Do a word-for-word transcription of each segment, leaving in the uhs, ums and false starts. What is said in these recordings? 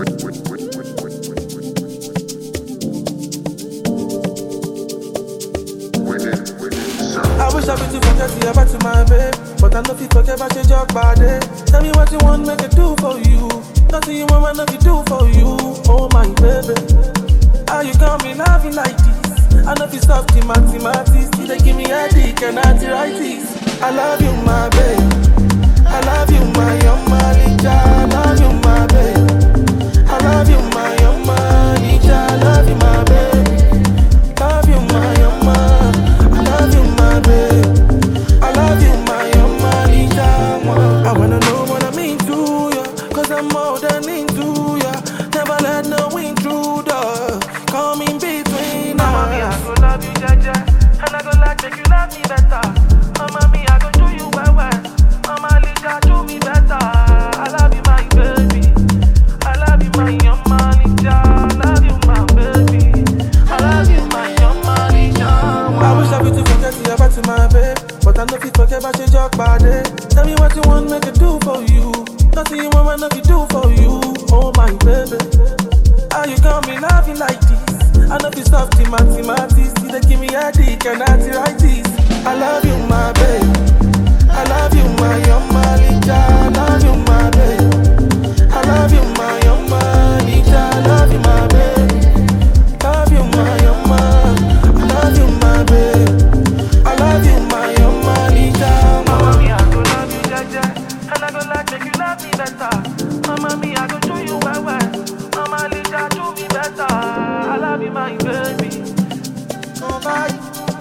I wish I could forget you back to my babe, but I know if you forget about your job body. Tell me what you want, make it do for you. Nothing you want, nothing do for you. Oh my baby, how you got me loving like this? I know if you soft in mathematics, you they give me a dick and arthritis. I love you, my babe. I love you, my young Malika. I love you, my babe. I love you, my young Malika. I love you, my babe. Love you, my young man. I love you, my babe. I love you, my young Malika. I wanna know what I mean to ya, cause I'm more than into ya. Never let no intruder come in between us. Mama, me, I go love you, Jaja, and I go like make you love me better. Mama, me, I go do you well, well. Mama, Lika, do me better. I love you, my baby. I love you, my young Malika. I love you, my baby. I love you, my young Malika. I wish I could forget you back to my babe, but I know if you forget about your job body. Tell me what you want, make it do for you. Nothing you want, nothing do for you. Oh my baby, how you got me loving like this? I know if you soft in mathematics, you they give me a dick and arthritis. I love you, my babe. I love you, my young Malika. I love you, my babe. I love you, my young Malika. I love you, my babe. Love you, my young man. I love you, my babe. I love you, my young Malika. Mama, me, I go love you, Jaja, and I go like make you love me better. Mama, me, I go do you well, well. Mama, Lika, do me better. I love you, my baby. Nobody,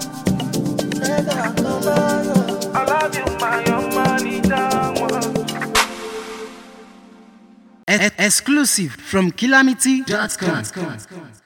never, nobody. I love you, my young Malika. Exclusive from Calamity dot com.